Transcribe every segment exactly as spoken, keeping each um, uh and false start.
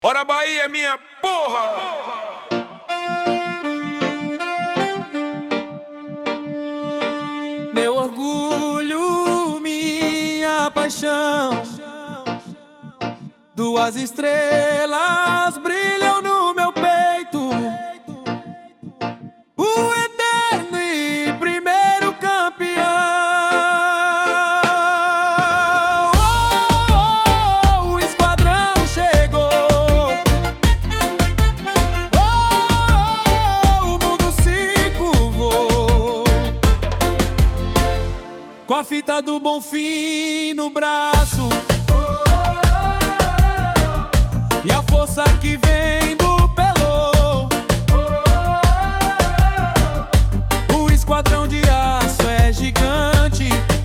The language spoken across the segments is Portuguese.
Bora Bahia, minha porra! Meu orgulho, minha paixão, duas estrelas brilham no meu peito, o eterno e primeiro campeão. Oh, oh, oh, o esquadrão chegou. Oh, oh, o mundo se curvou, com a fita do Bonfim no braço, e a força que vem do Pelô. O esquadrão de aço é gigante,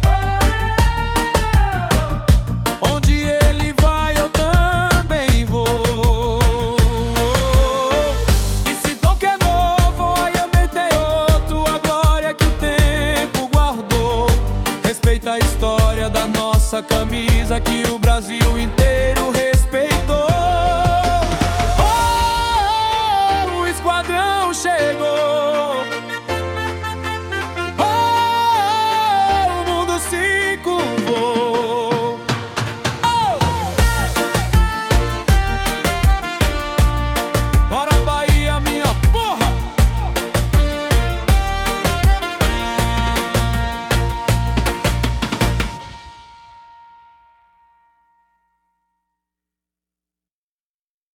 onde ele vai eu também vou. E se Tom que é novo, aí tem outro, a glória que o tempo guardou. Respeita a história da nossa camisa que o Brasil inteiro